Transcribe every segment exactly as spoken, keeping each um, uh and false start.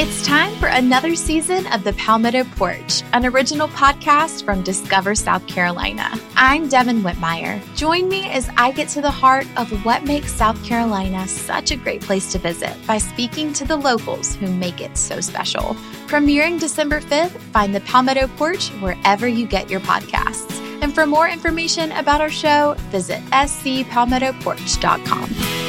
It's time for another season of the Palmetto Porch, an original podcast from Discover South Carolina. I'm Devin Whitmire. Join me as I get to the heart of what makes South Carolina such a great place to visit by speaking to the locals who make it so special. Premiering December fifth, find the Palmetto Porch wherever you get your podcasts. And for more information about our show, visit s c palmetto porch dot com.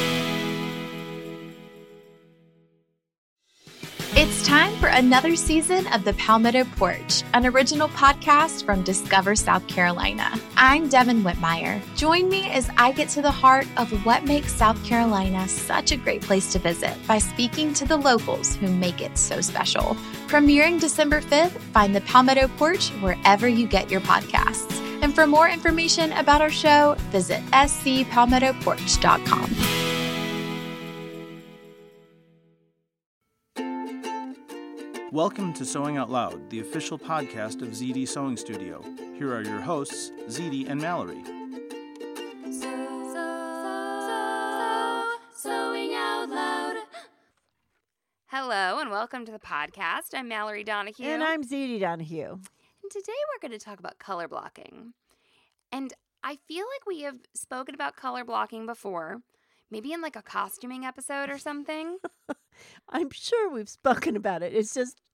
It's time for another season of the Palmetto Porch, an original podcast from Discover South Carolina. I'm Devin Whitmire. Join me as I get to the heart of what makes South Carolina such a great place to visit by speaking to the locals who make it so special. Premiering December fifth, find the Palmetto Porch wherever you get your podcasts. And for more information about our show, visit s c palmetto porch dot com. Welcome to Sewing Out Loud, the official podcast of Z D Sewing Studio. Here are your hosts, Z D and Mallory. So, so, Sewing Out Loud. Hello and welcome to the podcast. I'm Mallory Donahue. And I'm Z D Donahue. And today we're going to talk about color blocking. And I feel like we have spoken about color blocking before, maybe in like a costuming episode or something. I'm sure we've spoken about it. It's just,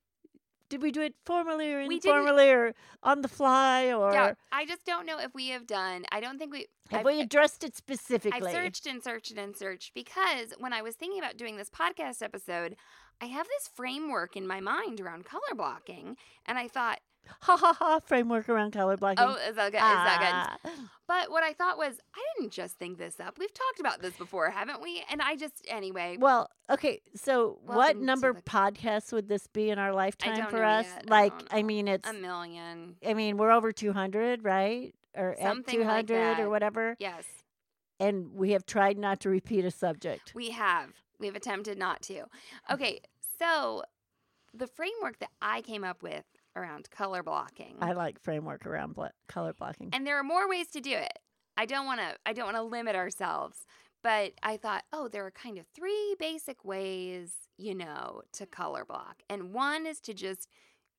did we do it formally or We informally or on the fly or Yeah, I just don't know if we have done. I don't think we have I've, we addressed it specifically? I've searched and searched and searched because when I was thinking about doing this podcast episode, I have this framework in my mind around color blocking, and I thought, Ha ha ha, framework around color blocking. oh, is that good? Is that good? But what I thought was, I didn't just think this up. We've talked about this before, haven't we? And I just, anyway. Well, okay, so what Welcome to number the- podcasts would this be in our lifetime don't for know us? yet. I Like, don't I know. mean, it's, A million. I mean, we're over two hundred, right? Or at Something like two hundred that. or whatever. Yes, And we have tried not to repeat a subject. we have. We've attempted not to. Okay, so the framework that I came up with around color blocking. I like framework around blo- color blocking. And there are more ways to do it. I don't want to I don't want to limit ourselves, but I thought, oh, there are kind of three basic ways, you know, to color block. And one is to just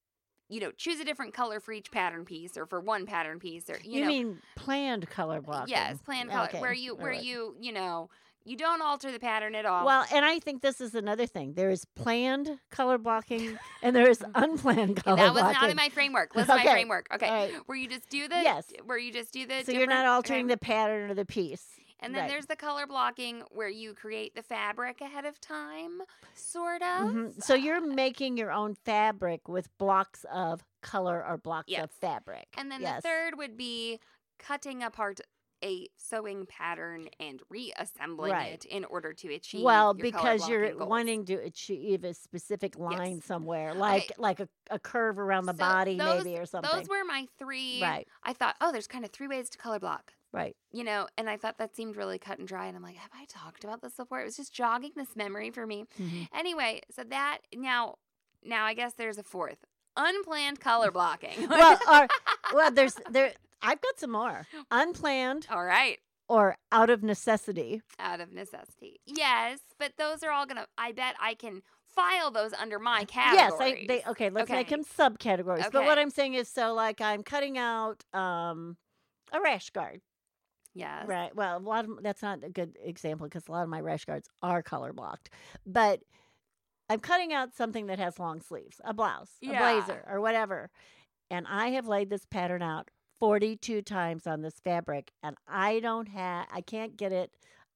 you know, choose a different color for each pattern piece or for one pattern piece or you, You know mean planned color blocking? yes, planned color Okay, where you where all right. you, you know, you don't alter the pattern at all. Well, and I think this is another thing. There is planned color blocking and there is unplanned Okay, color that was blocking. not in my framework. Listen to Okay, my framework. Okay. all right. Where you just do the Yes. where you just do the So you're not different- altering okay. the pattern or the piece. And then Right. there's the color blocking where you create the fabric ahead of time, sort of. Mhm. So you're making your own fabric with blocks of color or blocks Yes. of fabric. And then yes. the third would be cutting apart a sewing pattern and reassembling Right. it in order to achieve Well, your color because you're blocking goals. wanting to achieve a specific line Yes. somewhere, like Okay. like a, a curve around the So body those- maybe or something. Those were my three. Right. I thought, oh, there's kind of three ways to color block. Right. You know, and I thought that seemed really cut and dry. And I'm like, have I talked about this before? It was just jogging this memory for me. Mhm. Anyway, so that now, now I guess there's a fourth unplanned color blocking. well, or, well, there's there. I've got some more unplanned All right. or out of necessity. Out of necessity. Yes, but those are all going to, I bet I can file those under my categories. Yes, I, they okay. Let's make Okay. them subcategories. But Okay. what I'm saying is, so like I'm cutting out um, a rash guard, Yes. right? Well, a lot of that's not a good example because a lot of my rash guards are color blocked. But I'm cutting out something that has long sleeves, a blouse, a Yeah. blazer, or whatever, and I have laid this pattern out forty-two times on this fabric, and I don't have, I can't get it.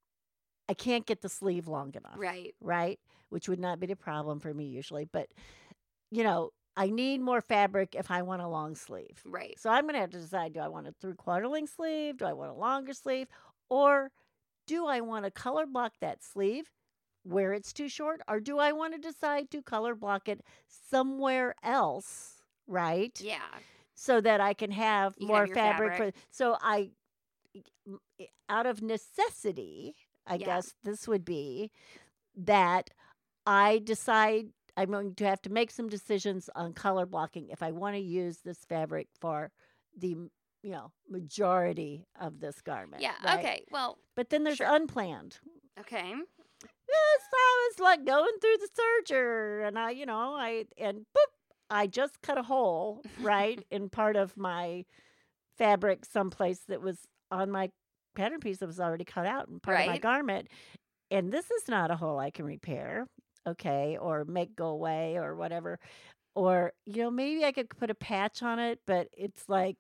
I can't get the sleeve long enough. Right. Right? Which would not be the problem for me usually. But, you know, I need more fabric if I want a long sleeve. Right. So I'm going to have to decide, do I want a three-quarter length sleeve? Do I want a longer sleeve? Or do I want to color block that sleeve where it's too short? Or do I want to decide to color block it somewhere else, right? Yeah. So that I can have You can more have your fabric. fabric. For, so I, out of necessity, I Yeah. guess this would be that I decide I'm going to have to make some decisions on color blocking if I want to use this fabric for the, you know, majority of this garment. Yeah. right? Okay. Well, But then there's Sure. unplanned. okay. Yes, I was like going through the serger, and I, you know, I and boop, I just cut a hole right in part of my fabric, someplace that was on my pattern piece that was already cut out in part of my Right. garment. And this is not a hole I can repair, okay, or make go away or whatever. Or, you know, maybe I could put a patch on it, but it's like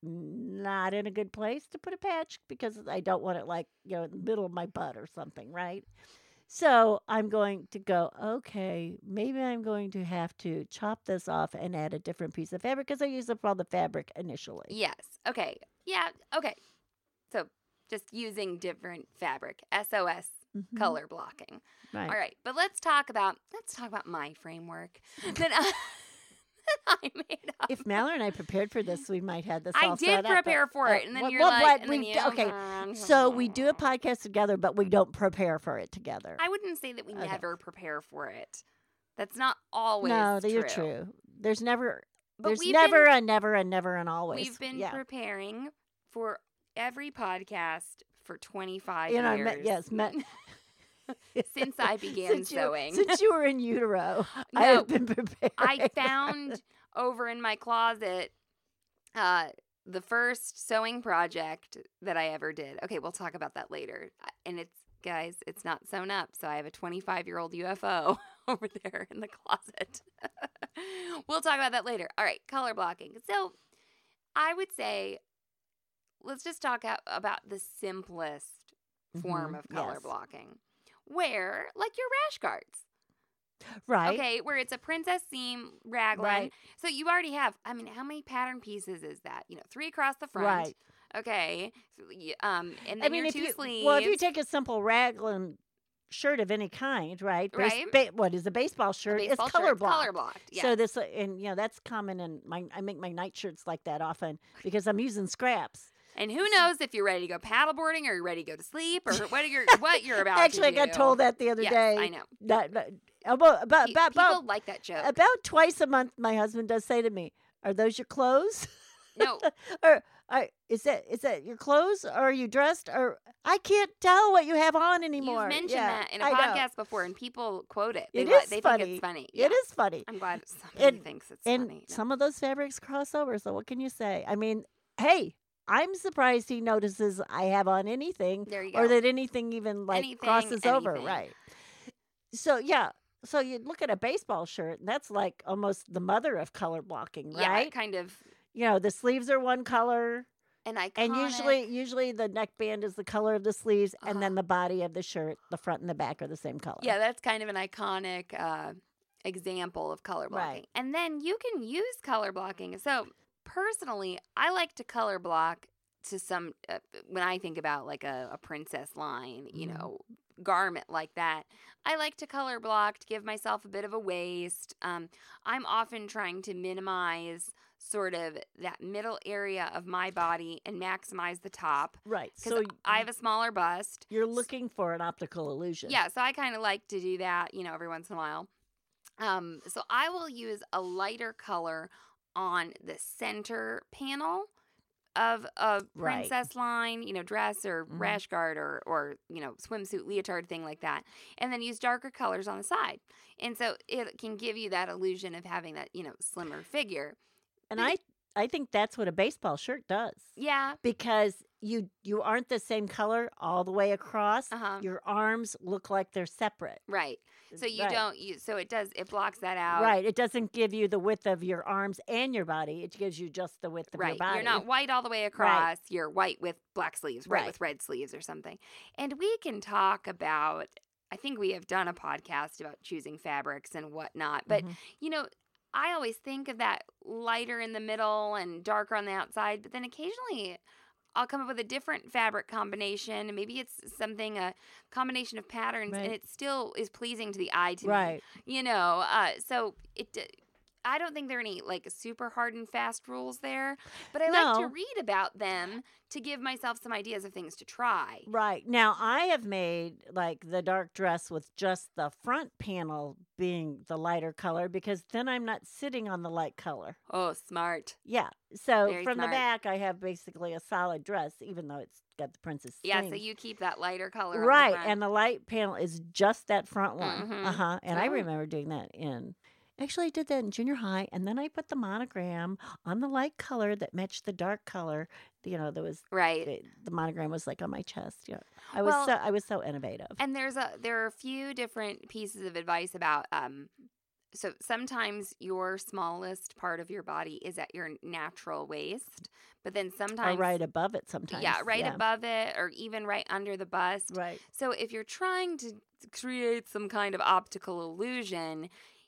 not in a good place to put a patch because I don't want it like, you know, in the middle of my butt or something, right? So I'm going to go, okay, maybe I'm going to have to chop this off and add a different piece of fabric because I used up all the fabric initially. Yes. Okay. Yeah. Okay. So just using different fabric. S O S Mhm. color blocking. Right. All right. But let's talk about let's talk about my framework that I, that I made up. If Mallory and I prepared for this, we might have this I all did set up, but- prepare for uh, it, and then well, you're well, like, but and then we- you- okay. So we do a podcast together, but we don't prepare for it together. I wouldn't say that we Okay. never prepare for it. That's not always no, true. you're true. There's never, But there's we've never been- a never and never and always. We've been yeah. preparing for every podcast for twenty-five You know, years. me- yes, me- Since I began since you, sewing. Since you were in utero, I No, have been prepared. I found over in my closet uh, the first sewing project that I ever did. Okay, we'll talk about that later. And it's, guys, it's not sewn up. So I have a twenty-five-year-old U F O over there in the closet. We'll talk about that later. All right, color blocking. So I would say, let's just talk out about the simplest form Mhm, of color yes. blocking. Where, like your rash guards. right. Okay, where it's a princess seam raglan. Right. So you already have, I mean, how many pattern pieces is that? You know, three across the front. Right. Okay. So, y- um, and then I mean, your if two you sleeves. well, if you take a simple raglan shirt of any kind, right? Bas- Right. ba- what is a baseball a shirt? baseball it's color shirt's blocked. color blocked. Yeah. So this, uh, and you know, that's common in my. I make my night shirts like that often because I'm using scraps. and who knows if you're ready to go paddleboarding or you're ready to go to sleep or what you're what you're about Actually, I to got do. told that the other Yes, day. I know. That, that- about about Pe- about, people about, like that joke. about twice a month, my husband does say to me, "Are those your clothes?" no, or I, is that is that your clothes? Or are you dressed? Or I can't tell what you have on anymore. you've mentioned Yeah, that in a I know. podcast before, and people quote it. They It li- is they funny. think it's funny. It Yeah. is funny. I'm glad somebody And- thinks it's And funny. No. some of those fabrics cross over. So what can you say? I mean, hey, I'm surprised he notices I have on anything, There you go. or that anything even like Anything, crosses over. anything. Right. So yeah. So you look at a baseball shirt, and that's like almost the mother of color blocking, yeah, right? kind of You know, the sleeves are one color. an iconic. And usually, usually the neckband is the color of the sleeves, and then Uh-huh. the body of the shirt, the front and the back are the same color. Yeah, that's kind of an iconic uh, example of color blocking. Right. And then you can use color blocking. So personally, I like to color block to some, uh, when I think about like a, a princess line, you Mhm. know, garment like that, I like to color block to give myself a bit of a waist. Um, I'm often trying to minimize sort of that middle area of my body and maximize the top Right. because So I have a smaller bust. you're looking for an optical illusion. Yeah, so I kind of like to do that, you know, every once in a while. Um, so I will use a lighter color on the center panel of a Right. princess line, you know, dress or Mhm. rash guard or, or, you know, swimsuit, leotard, thing like that. And then use darker colors on the side. And so it can give you that illusion of having that, you know, slimmer figure. And I, I think that's what a baseball shirt does. Yeah. Because you you aren't the same color all the way across. Uh-huh. Your arms look like they're separate. Right. So you Right. don't, you, so it does, it blocks that out. Right. It doesn't give you the width of your arms and your body. It gives you just the width of Right. your body. You're not white all the way across. You're white with black sleeves, white Right. with red sleeves or something. And we can talk about, I think we have done a podcast about choosing fabrics and whatnot. But, Mhm. you know, I always think of that lighter in the middle and darker on the outside. But then occasionally I'll come up with a different fabric combination. And maybe it's something, a combination of patterns, and Right. it still is pleasing to the eye to me. Right. You know, uh, so it. I don't think there are any like super hard and fast rules there, but I like to No. read about them to give myself some ideas of things to try. Right. Now, I have made like the dark dress with just the front panel being the lighter color because then I'm not sitting on the light color. Oh, smart. Yeah. So Very from smart. the back, I have basically a solid dress, even though it's got the princess Yeah, so sleeves. you keep that lighter color. on the Right. front. And the light panel is just that front one. Mhm. Uh huh. And I Oh. remember doing that in. Actually, I did that in junior high, and then I put the monogram on the light color that matched the dark color. You know, there was Right. the, the monogram was like on my chest. Yeah, I was Well, so I was so innovative. And there's a there are a few different pieces of advice about um so sometimes your smallest part of your body is at your natural waist, but then Or sometimes right above it sometimes. yeah, right yeah. above it or even right under the bust. Right. So if you're trying to create some kind of optical illusion,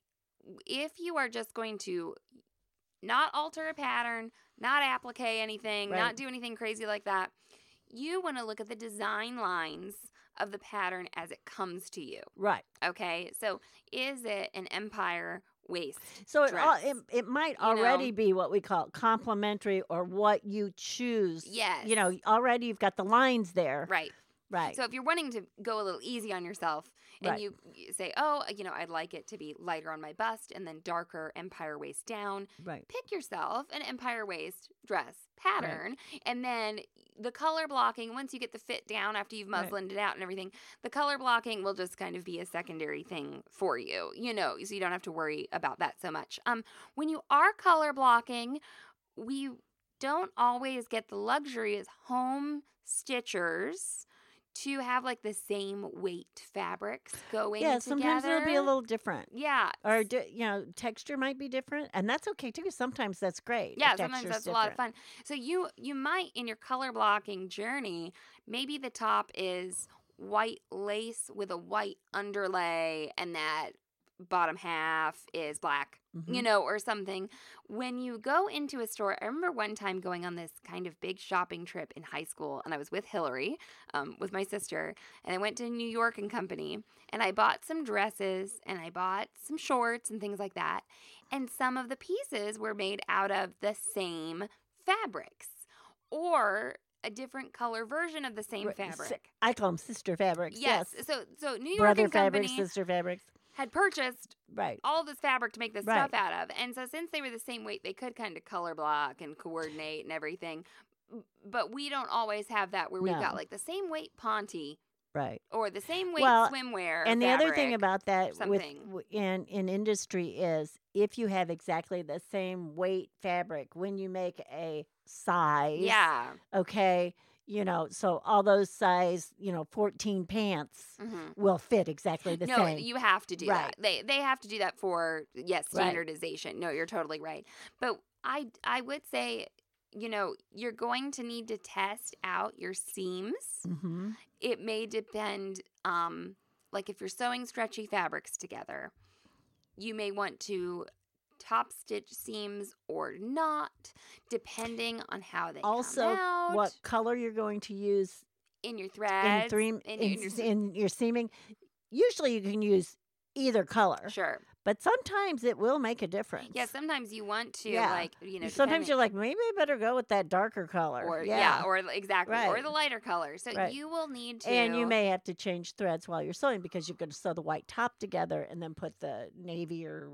if you are just going to not alter a pattern, not applique anything, Right. not do anything crazy like that, you want to look at the design lines of the pattern as it comes to you. Right. Okay, so is it an empire waist? So it, all, dress? it it might You know? already be what we call complementary or what you choose. Yes. You know, already you've got the lines there. Right. Right. So if you're wanting to go a little easy on yourself and Right. you, you say, oh, you know, I'd like it to be lighter on my bust and then darker empire waist down, right. pick yourself an empire waist dress pattern. And then the color blocking, once you get the fit down after you've Right. muslined it out and everything, the color blocking will just kind of be a secondary thing for you, you know, so you don't have to worry about that so much. Um, when you are color blocking, we don't always get the luxury as home stitchers to have like the same weight fabrics going Yeah, together. sometimes it'll be a little different. Yeah. Or, di- you know, texture might be different. And that's okay too. Sometimes that's great. if Yeah, sometimes texture's that's a lot of different. fun. So you you might in your color blocking journey, maybe the top is white lace with a white underlay and that bottom half is black, you Mhm. know, or something. When you go into a store, I remember one time going on this kind of big shopping trip in high school, and I was with Hillary, um, with my sister, and I went to New York and Company, and I bought some dresses, and I bought some shorts and things like that, and some of the pieces were made out of the same fabrics, or a different color version of the same Right, si- fabric. I call them sister fabrics. Yes. Yes. So so New York Brother and fabrics, Company sister fabrics. had purchased Right. all this fabric to make this Right. stuff out of. And so since they were the same weight, they could kind of color block and coordinate and everything. M- But we don't always have that where we've got No. like the same weight Ponte Right. or the same weight Well, swimwear. And the other thing fabric. about that with something. w- in in industry is if you have exactly the same weight fabric when you make a size, Yeah. okay, you know, so all those size, you know, fourteen pants hmm will fit exactly the No, same. you have to do Right. that. They they have to do that for yes, Right. standardization. No, you're totally right. But I I would say, you know, you're going to need to test out your seams. hmm It may depend, um, like if you're sewing stretchy fabrics together, you may want to top stitch seams or not, depending on how they Also, come out. what color you're going to use in your in threads, three in, in, your, in your s- in your seaming. Usually, you can use either color, sure. but sometimes it will make a difference. Yeah, sometimes you want to Yeah. like you know. Sometimes depending- you're like, maybe I better go with that darker color. or yeah. or exactly, or Right. the lighter color. So Right. you will need to. And you may have to change threads while you're sewing because you're going to sew the white top together and then put the navy or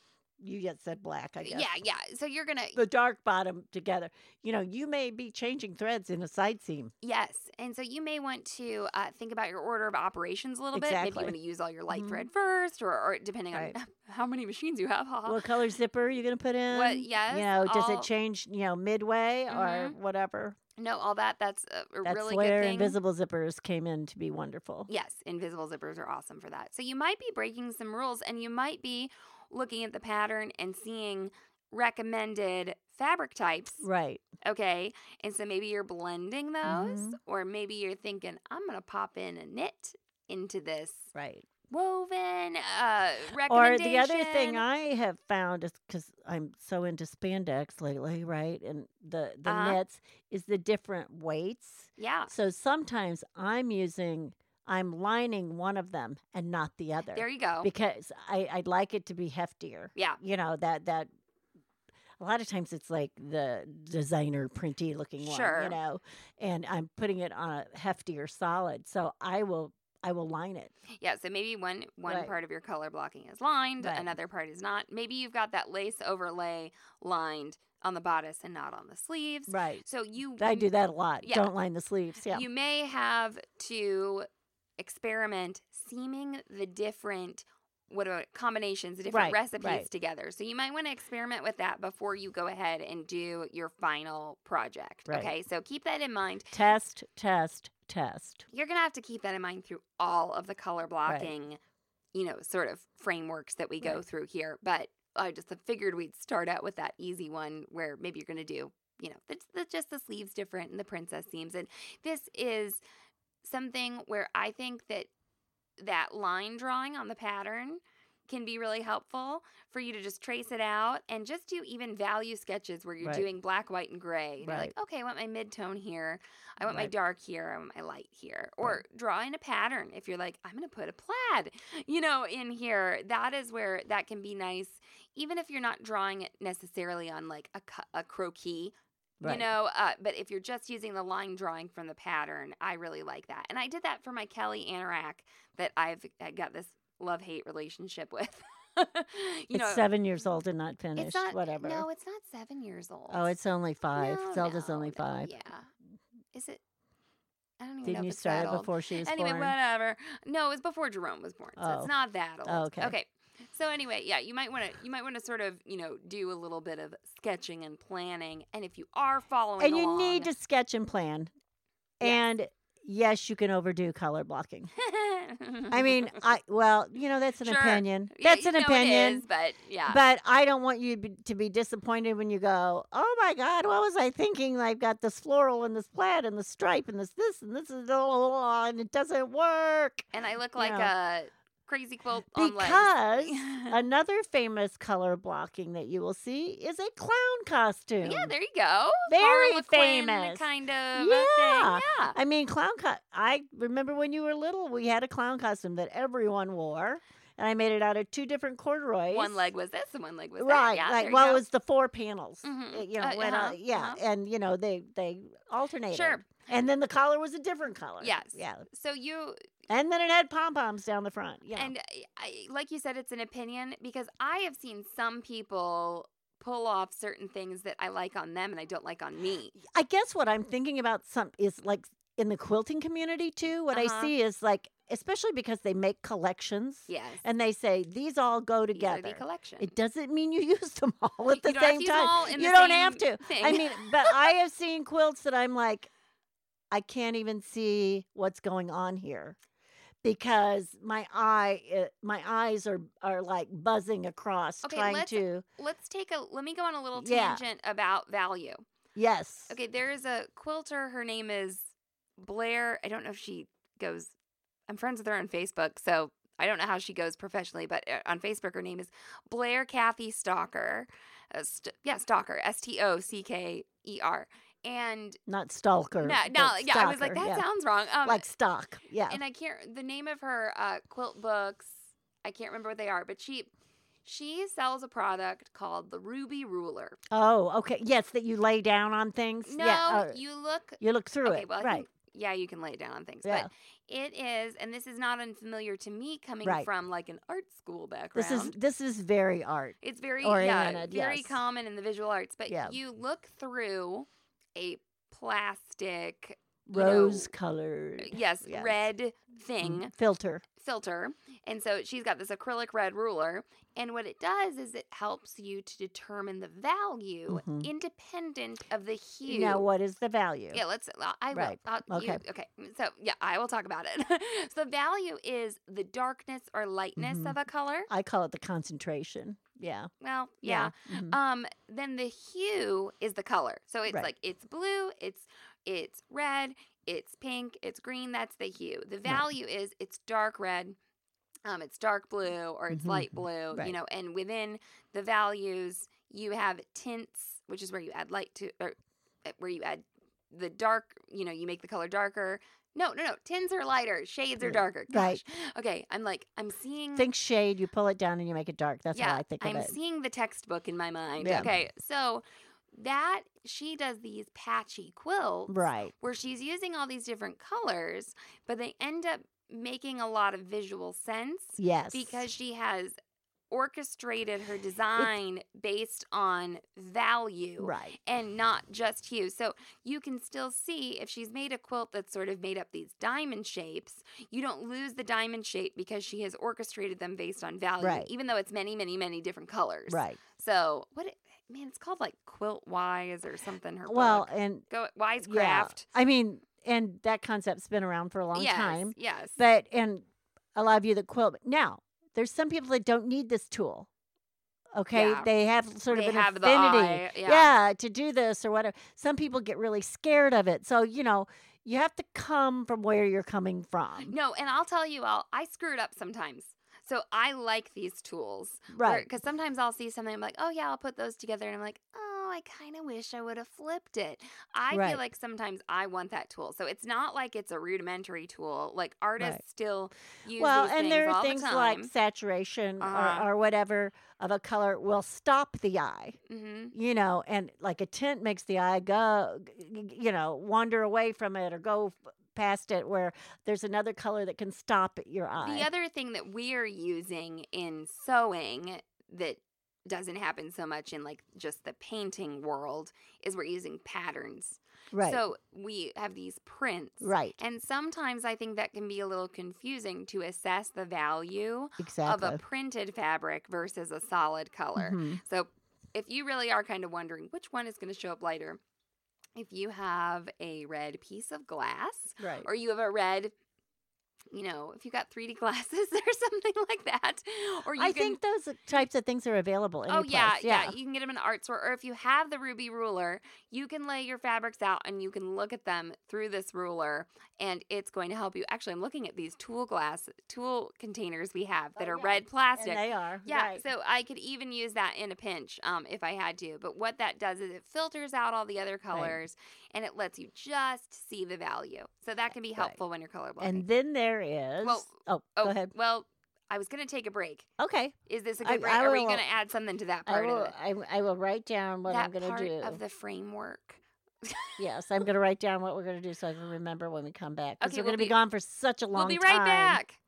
you just said black, I guess. yeah, yeah. So you're gonna The dark bottom together. You know, you may be changing threads in a side seam. yes, and so you may want to uh, think about your order of operations a little bit. Maybe Exactly. you want to use all your light Mhm. thread first, or, or depending Right. on how many machines you have. haha. What color zipper are you going to put in? What- yes, You know, does all- it change, you know, midway or Mhm. whatever? No, all that. That's a, a That's really where good thing. invisible zippers came in to be wonderful. Yes, invisible zippers are awesome for that. So you might be breaking some rules, and you might be looking at the pattern and seeing recommended fabric types. Right. Okay, and so maybe you're blending those, Mhm. or maybe you're thinking, I'm gonna pop in a knit into this Right. woven uh, Or recommendation. the other thing I have found is because I'm so into spandex lately, right? And the the Uh-huh. knits is the different weights. yeah, So sometimes I'm using I'm lining one of them and not the other. There you go. Because I, I'd like it to be heftier. Yeah. You know, that that a lot of times it's like the designer printy looking one, Sure. you know, and I'm putting it on a heftier solid. So I will I will line it. Yeah, so maybe one one Right. part of your color blocking is lined, Right. another part is not. Maybe you've got that lace overlay lined on the bodice and not on the sleeves. Right. So you I do that a lot. Yeah. Don't line the sleeves. Yeah. You may have to experiment seaming the different what are combinations, the different Right, recipes right. together. So you might want to experiment with that before you go ahead and do your final project. Right. Okay, so keep that in mind. Test, test, test. You're going to have to keep that in mind through all of the color blocking, you know, sort of frameworks that we go Right. through here. But I just figured we'd start out with that easy one where maybe you're going to do, you know, the, the, just the sleeves different and the princess seams. And this is something where I think that that line drawing on the pattern can be really helpful for you to just trace it out and just do even value sketches where you're Right. doing black, white, and gray. And You're like, Right. okay, I want my mid-tone here. I want my Right. dark here. I want my light here. Or draw in a pattern. If you're like, I'm going to put a plaid, you know, in here. That is where that can be nice. Even if you're not drawing it necessarily on like a, co- a croquis, Right. you know, uh, but if you're just using the line drawing from the pattern, I really like that. And I did that for my Kelly anorak that I've I got this love-hate relationship with. you it's know, seven years old and not finished. it's not, Whatever. No, it's not seven years old. Oh, it's only five. No, Zelda's no, only no, five. Yeah. Is it? I don't even know Didn't if you it's start that it old. before she was Anyway, born? whatever. No, it was before Jerome was born, so Oh. it's not that old. Oh, okay. Okay. So anyway, yeah, you might want to you might want to sort of you know do a little bit of sketching and planning, and if you are following And you along, need to sketch and plan. Yes. And yes, you can overdo color blocking. I mean, I well, you know, that's an Sure. opinion. Yeah, That's you an know it opinion. is, but yeah, But I don't want you to be, to be disappointed when you go, oh my God, what was I thinking? I've got this floral and this plaid and this stripe and this this and this is all, and it doesn't work. and I look you like know. a crazy quilt on Because legs. another famous color blocking that you will see is a clown costume. Yeah, there you go. Very Harlequin famous. kind of a Yeah. thing. Yeah. I mean, clown co- I remember when you were little, we had a clown costume that everyone wore. And I made it out of two different corduroys. One leg was this and one leg was that. Right, Yeah, right. there you Well, go. it was the four panels. Mhm. It, you know, Uh, went uh-huh, on- yeah, uh-huh. and you know they they alternated. Sure. And then the collar was a different color. Yes. Yeah. So you And then it had pom poms down the front. Yeah. and I, I, like you said, it's an opinion because I have seen some people pull off certain things that I like on them and I don't like on me. I guess what I'm thinking about some is like in the quilting community too. What Uh-huh. I see is like, especially because they make collections. Yes. And they say these all go These are together. the collection. It doesn't mean you use them all at the You don't have same to use time. them all in the you don't same have to. thing. I mean, but I have seen quilts that I'm like, I can't even see what's going on here because my eye, uh, my eyes are are like buzzing across, Okay, trying let's- to. Let's take a let me go on a little Yeah. tangent about value. Yes. Okay, there's a quilter. Her name is Blair. I don't know if she goes. I'm friends with her on Facebook, so I don't know how she goes professionally, but uh, on Facebook, her name is Blair Kathy Stalker. Uh, st- yeah, Stalker. S T O C K E R. And Not stalker. no, but no, yeah, I was like, stalker, that yeah. sounds wrong. Um, like stock. Yeah. and I can't. The name of her uh, quilt books, I can't remember what they are, but she she sells a product called the Ruby Ruler. Oh, okay. Yes, that you lay down on things. No, yeah. uh, you look you look through okay, it. well, I right. think, yeah, you can lay it down on things. Yeah. But it is, and this is not unfamiliar to me coming Right. from like an art school background. This is this is very art. it's very yeah, oriented, very yes. common in the visual arts. But Yeah. you look through a plastic you Rose know, colored. yes, Yes. red thing Mm, filter. filter. And so she's got this acrylic red ruler. And what it does is it helps you to determine the value Mhm. independent of the hue. Now, what is the value? Yeah, let's. I'll- I will. Right. I'll, you- Okay. okay. So yeah, I will talk about it. So the value is the darkness or lightness Mhm. of a color. I call it the concentration. Yeah. Well, yeah. Mhm. Um. Then the hue is the color. So it's Right. like it's blue. It's it's red. It's pink. It's green. That's the hue. The value is it's dark red. Um, it's dark blue or it's Mhm. light blue, Right. you know, and within the values, you have tints, which is where you add light to, or uh, where you add the dark, you know, you make the color darker, No, no, no. Tints are lighter. Shades are Mm, darker. right. Gosh. Okay. I'm like, I'm seeing. Think shade, you pull it down and you make it dark. That's yeah, how I think of I'm it. seeing the textbook in my mind. Yeah. Okay. So that she does these patchy quilts Right. where she's using all these different colors, but they end up making a lot of visual sense Yes. because she has orchestrated her design based on value Right. and not just hue. So you can still see if she's made a quilt that's sort of made up these diamond shapes, you don't lose the diamond shape because she has orchestrated them based on value, Right. even though it's many, many, many different colors. Right. So what, it, man, it's called like Quilt Wise or something. Her Well, book. and Go yeah, Wisecraft. I mean, and that concept's been around for a long yes, time. yes. But and a lot of you that quilt now, there's some people that don't need this tool. Okay, Yeah. they have sort They of an have the affinity, eye, yeah. to do this or whatever. Some people get really scared of it, so you know you have to come from where you're coming from. No, and I'll tell you, I'll, I screw it up sometimes. So I like these tools. Right. Because sometimes I'll see something, I'm like, oh, yeah, I'll put those together. And I'm like, oh, I kind of wish I would have flipped it. I Right. feel like sometimes I want that tool. So it's not like it's a rudimentary tool. Like artists Right. still use Well, these and things there all are things the like time. saturation Uh-huh. or, or whatever of a color will stop the eye. hmm You know, and like a tint makes the eye go, g- you know, wander away from it or go f- past it, where there's another color that can stop your eye. The other thing that we're using in sewing that doesn't happen so much in like just the painting world is we're using patterns. right. So we have these prints. right. And sometimes I think that can be a little confusing to assess the value Exactly. of a printed fabric versus a solid color. Mhm. So if you really are kind of wondering which one is going to show up lighter, if you have a red piece of glass Right. or you have a red, you know, if you got three D glasses or something like that, or you I can. think those types of things are available. Oh, Any yeah, place. yeah. You can get them in art store. Or if you have the Ruby ruler, you can lay your fabrics out and you can look at them through this ruler and it's going to help you. Actually, I'm looking at these tool glass, tool containers we have that Oh, are yeah. red plastic. And they are. Yeah, Right. so I could even use that in a pinch um, if I had to. But what that does is it filters out all the other colors and it lets you just see the value. So that can be Right. helpful when you're colorblind. And then there is. Well, oh, oh, go ahead. well, I was going to take a break. Okay. Is this a I- good break? I Or are you will- going to add something to that I part will. of it? I, I will write down what that I'm going to part do. of the framework. Yes, I'm going to write down what we're going to do so I can remember when we come back. Because Okay, we're we'll going to be be- gone for such a long We'll be time. right back.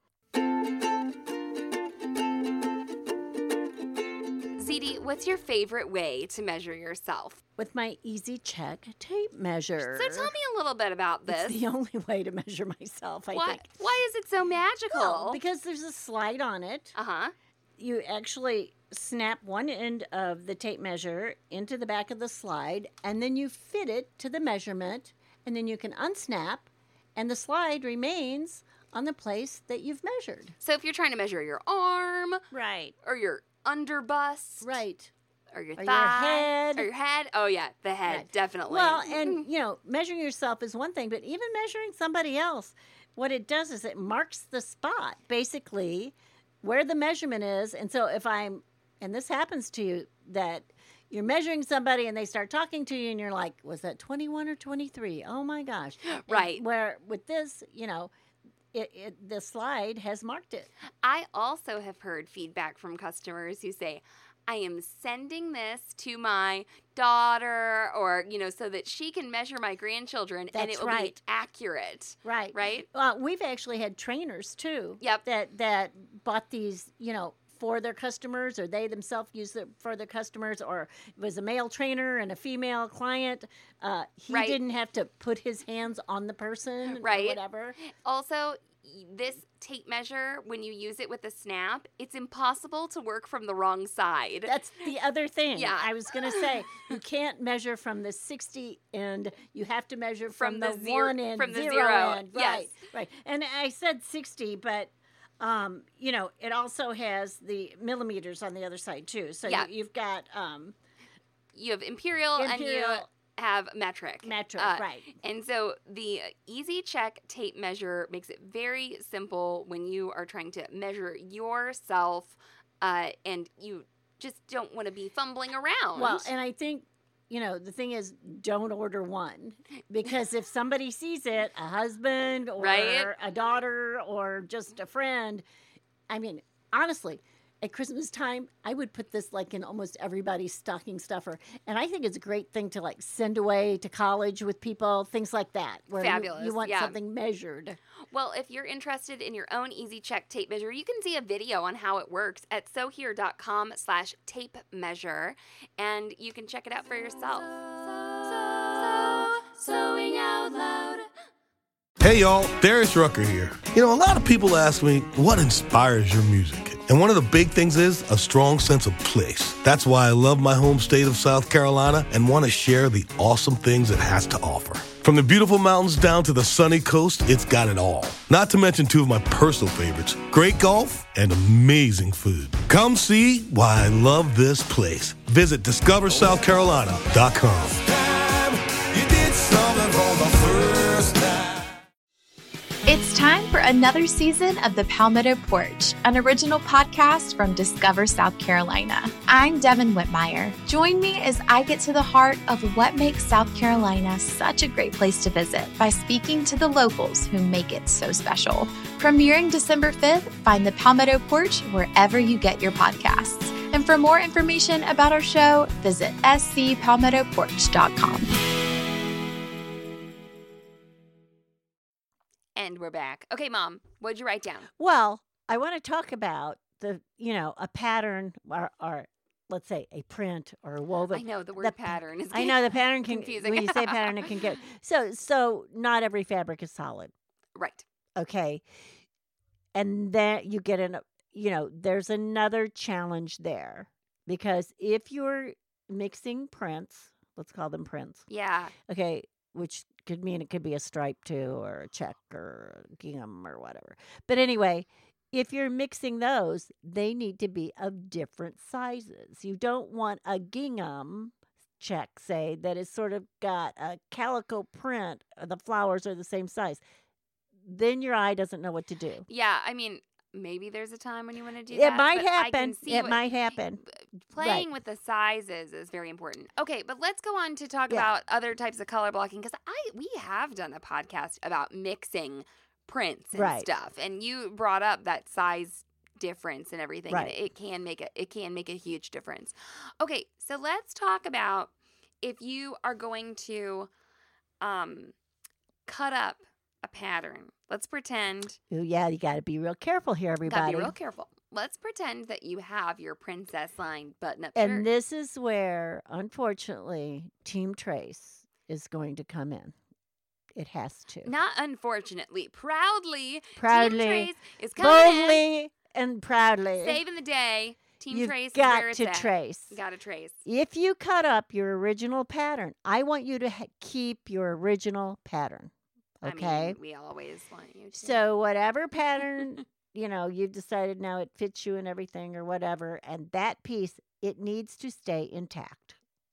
Z D, what's your favorite way to measure yourself? With my Easy Check tape measure. So tell me a little bit about this. It's the only way to measure myself, I why, think. why is it so magical? Well, because there's a slide on it. uh-huh. You actually snap one end of the tape measure into the back of the slide, and then you fit it to the measurement, and then you can unsnap, and the slide remains on the place that you've measured. So if you're trying to measure your arm Right. or your underbust Right. or your Or your thigh head. or your head. Oh, yeah, the head, Right. definitely. Well, and, you know, measuring yourself is one thing, but even measuring somebody else, what it does is it marks the spot, basically, where the measurement is. And so if I'm, and this happens to you, that you're measuring somebody and they start talking to you and you're like, was that twenty-one or twenty-three? Oh my gosh. And Right. where with this, you know, it, it the slide has marked it. I also have heard feedback from customers who say, I am sending this to my daughter or, you know, so that she can measure my grandchildren and That's it will right. be accurate, Right. right? Uh, we've actually had trainers too. Yep. That that bought these, you know, for their customers, or they themselves use it for their customers, or it was a male trainer and a female client. Uh, he Right. didn't have to put his hands on the person, Right. or whatever. Also, y- this tape measure, when you use it with a snap, it's impossible to work from the wrong side. That's the other thing. Yeah. I was going to say you can't measure from the sixty end. You have to measure from, From the the, zero- one end, from the zero, zero, end. yes. Right, right. And I said sixty, but um, you know, it also has the millimeters on the other side too. So Yeah. you, you've got um, You have imperial, and you imperial, have metric. metric, Uh, right? And so the Easy Check tape measure makes it very simple when you are trying to measure yourself uh, and you just don't want to be fumbling around. Well, and I think you know, the thing is, don't order one. Because if somebody sees it, a husband or Right? a daughter or just a friend, I mean, honestly, at Christmas time, I would put this like in almost everybody's stocking stuffer. And I think it's a great thing to like send away to college with people, things like that. Where you- Fabulous, You, want yeah. something measured. Well, if you're interested in your own Easy Check tape measure, you can see a video on how it works at sewhere.com slash tape measure, and you can check it out for yourself. Sewing out loud. Hey y'all, Darius Rucker here. You know, a lot of people ask me, what inspires your music? And one of the big things is a strong sense of place. That's why I love my home state of South Carolina and want to share the awesome things it has to offer. From the beautiful mountains down to the sunny coast, it's got it all. Not to mention two of my personal favorites, great golf and amazing food. Come see why I love this place. Visit discover south carolina dot com. It's time for another season of the Palmetto Porch, an original podcast from Discover South Carolina. I'm Devin Whitmire. Join me as I get to the heart of what makes South Carolina such a great place to visit by speaking to the locals who make it so special. Premiering December fifth, find the Palmetto Porch wherever you get your podcasts. And for more information about our show, visit s c palmetto porch dot com. And we're back. Okay, Mom, what'd you write down? Well, I want to talk about the, you know, a pattern or, or let's say a print or a woven. I know the word the- pattern is I know the pattern can, confusing. when you say pattern, it can get, so, so not every fabric is solid. Right. Okay. And then you get an, you know, there's another challenge there because if you're mixing prints, let's call them prints. Yeah. Okay. Which could mean it could be a stripe too, or a check or a gingham or whatever. But anyway, if you're mixing those, they need to be of different sizes. You don't want a gingham check, say, that is sort of got a calico print, the flowers are the same size. Then your eye doesn't know what to do. Yeah, I mean, maybe there's a time when you want to do It that. might but I happen. can see It what- might happen. Playing with the sizes is very important. Okay, but let's go on to talk Yeah. about other types of color blocking because I we have done a podcast about mixing prints and Right. stuff, and you brought up that size difference and everything, Right. and it can make a it can make a huge difference. Okay, so let's talk about if you are going to um cut up a pattern. Let's pretend Ooh, yeah, you got to be real careful here, everybody. Gotta be real careful. Let's pretend that you have your princess line button-up shirt. And this is where, unfortunately, Team Trace is going to come in. It has to. Not unfortunately, proudly, Proudly, Team Trace is coming in, boldly, and proudly. saving the day. Team You've Trace got is where it's to at. trace. Got to trace. If you cut up your original pattern, I want you to ha- keep your original pattern. Okay? I mean, we always want you to. So whatever pattern, you know, you've decided now it fits you and everything or whatever, and that piece, it needs to stay intact.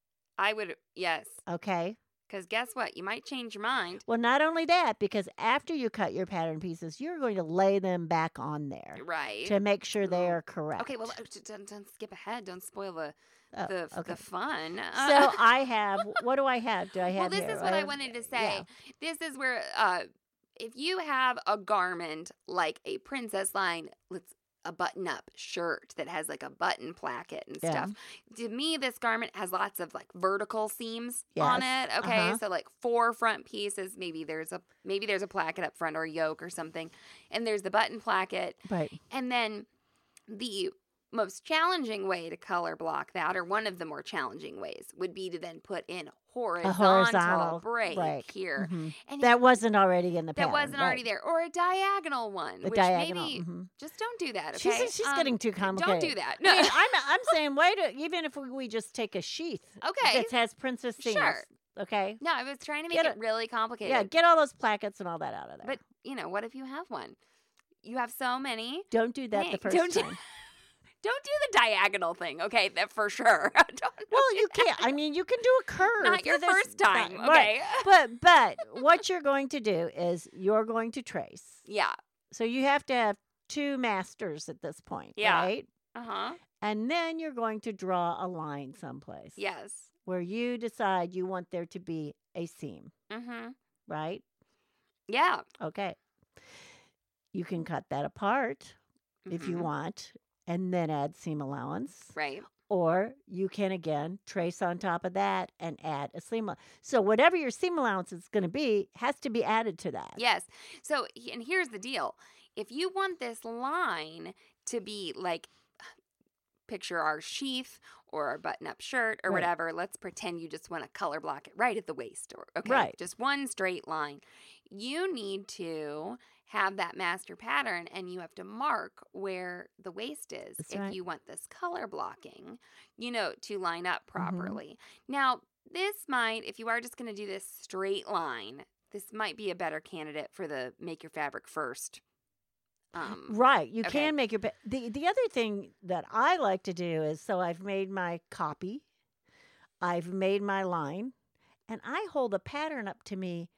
I would, yes. Okay? Because guess what? You might change your mind. Well, not only that, because after you cut your pattern pieces, you're going to lay them back on there Right. to make sure they Oh. are correct. Okay, well, uh, don't, don't skip ahead. Don't spoil the Oh, the, okay. the fun. So I have, what do I have? Do I have well, this here? is what I have- wanted to say. yeah. This is where, uh, if you have a garment like a princess line, let's a button-up shirt that has like a button placket and Yeah. stuff. To me, this garment has lots of like vertical seams on Yes. it. Okay, Uh-huh. so like four front pieces. Maybe there's a maybe there's a placket up front or a yoke or something, and there's the button placket. Right. And then the most challenging way to color block that, or one of the more challenging ways, would be to then put in horizontal, horizontal break. here. Mhm. And That wasn't already in the that pattern. wasn't already right. there. Or a diagonal one, The which diagonal. maybe mhm. just don't do that, okay? She's, she's Um, getting too complicated. Don't do that. I No. mean, I'm, I'm saying, wait, a, even if we, we just take a sheath Okay. that has princess seams, Sure. okay? No, I was trying to make Get it a- really complicated. Yeah, get all those plackets and all that out of there. But, you know, what if you have one? You have so many. don't do that the Thank- first don't do- time. Don't do the diagonal thing, okay? That for sure. don't, don't Well, do you that. can't. I mean, you can do a curve. Not your There's- first time, right, okay? But but what you're going to do is you're going to trace. Yeah. So you have to have two masters at this point, Yeah. right? Uh-huh. And then you're going to draw a line someplace. Yes. where you decide you want there to be a seam, Mm-hmm. right? Yeah. Okay. You can cut that apart if you Mhm. want and then add seam allowance. Right. Or you can again trace on top of that and add a seam. al- So whatever your seam allowance is going to be has to be added to that. Yes. So, he- and here's the deal. If you want this line to be like, picture our sheath or our button-up shirt or Right. whatever, let's pretend you just want to color block it right at the waist, or okay, Right. just one straight line. You need to have that master pattern, and you have to mark where the waist is That's if right. you want this color blocking, you know, to line up Mm-hmm. properly. Now, this might, if you are just going to do this straight line, this might be a better candidate for the make your fabric first. Um, Right. You okay. can make your. pa- The, the other thing that I like to do is so I've made my copy, I've made my line, and I hold a pattern up to me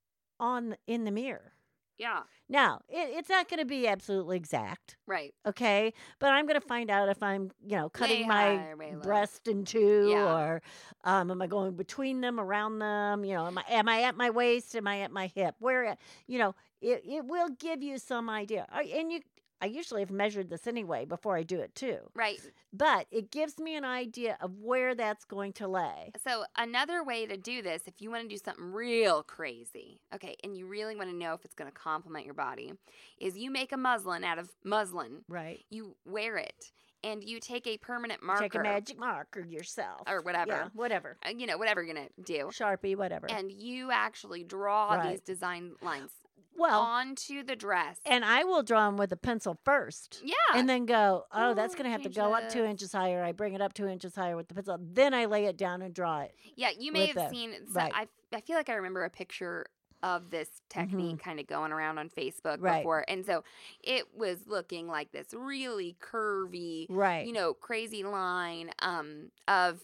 on in the mirror. yeah, Now, it, it's not going to be absolutely exact, right. okay? But I'm going to find out if I'm, you know, cutting Way my high or way low. breast in two, Yeah. or um, am I going between them, around them? You know, am I am I at my waist? Am I at my hip? Where, you know, it it will give you some idea. I- And you, I usually have measured this anyway before I do it too. Right. But it gives me an idea of where that's going to lay. So another way to do this, if you want to do something real crazy, okay, and you really want to know if it's going to complement your body, is you make a muslin out of muslin. Right. You wear it, and you take a permanent marker. Take a magic marker yourself. Or whatever. Yeah, whatever. uh, you know, whatever you're going to do. Sharpie, whatever. And you actually draw Right. these design lines well, onto the dress. and I will draw them with a pencil first. yeah. And then go, oh, that's Oh, going to have to change go up two this. inches higher. I bring it up two inches higher with the pencil. Then I lay it down and draw it. Yeah, you may with have the- seen. So right. I I feel like I remember a picture of this technique kind of going around on Facebook Mm-hmm. Right. before, and so it was looking like this really curvy, Right. you know, crazy line um of.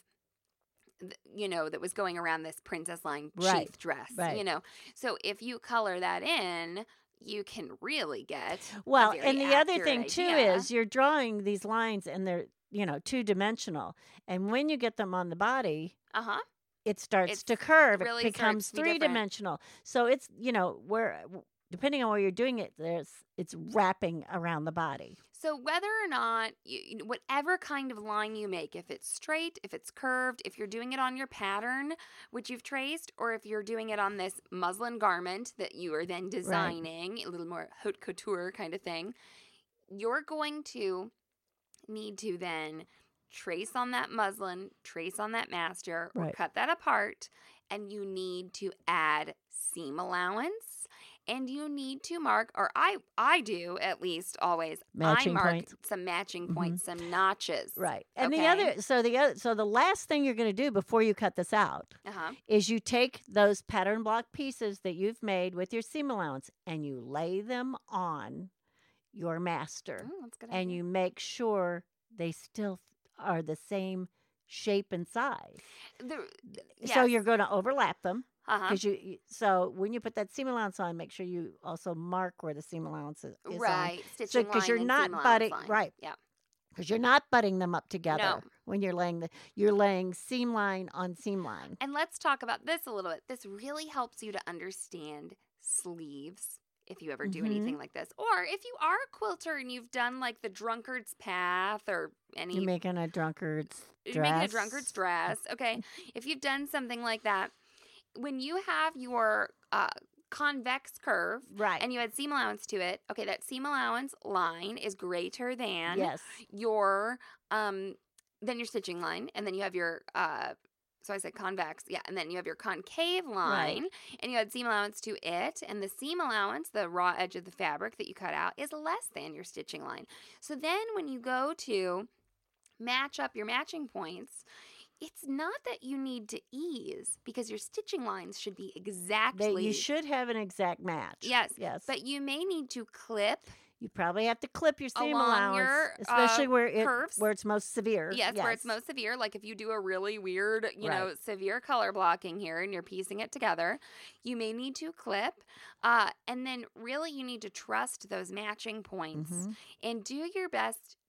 th- You know, that was going around this princess line Right. sheath dress. Right. You know, so if you color that in, you can really get a Well, very and the other accurate thing too idea. is you're drawing these lines and they're, you know, two dimensional. And when you get them on the body, uh huh. it starts It's to curve. really It starts becomes to be three different. dimensional. So it's, you know, where depending on where you're doing it, there's it's wrapping around the body. So whether or not, you, you know, whatever kind of line you make, if it's straight, if it's curved, if you're doing it on your pattern, which you've traced, or if you're doing it on this muslin garment that you are then designing, a little more haute couture kind of thing, you're going to need to then trace on that muslin, trace on that master, or Right. cut that apart, and you need to add seam allowance. And you need to mark, or I I do at least always, Matching I mark points. some matching Mhm. points, some notches. Right. And the Okay. other so the other so the last thing you're going to do before you cut this out Uh-huh. is you take those pattern block pieces that you've made with your seam allowance and you lay them on your master Oh, that's a good and idea. you make sure they still are the same shape and size. The, So yes. you're going to overlap them uh-huh. because you you- so when you put that seam allowance on, make sure you also mark where the seam allowance is, is on Right. Stitching because line you're and not seam allowance butting- line. right. Yeah. because you're not butting them up together No. when you're laying the you're laying seam line on seam line. And let's talk about this a little bit. This really helps you to understand sleeves if you ever do Mhm. anything like this. Or if you are a quilter and you've done like the drunkard's path or any You're making a drunkard's you're dress. making a drunkard's dress. Okay. If you've done something like that, when you have your uh, convex curve Right. and you add seam allowance to it, okay, that seam allowance line is greater than yes. your um then your stitching line, and then you have your uh so I said convex, yeah, and then you have your concave line, and you add seam allowance to it, and the seam allowance, the raw edge of the fabric that you cut out, is less than your stitching line. So then when you go to match up your matching points, it's not that you need to ease because your stitching lines should be exactly That you should have an exact match. Yes, Yes. but you may need to clip. you probably have to clip your seam along allowance, your, especially uh, where it curves. where it's most severe. Yes, where it's most severe. Like if you do a really weird, you know, Right. severe color blocking here and you're piecing it together, you may need to clip. Uh, and then really you need to trust those matching points Mhm. and do your best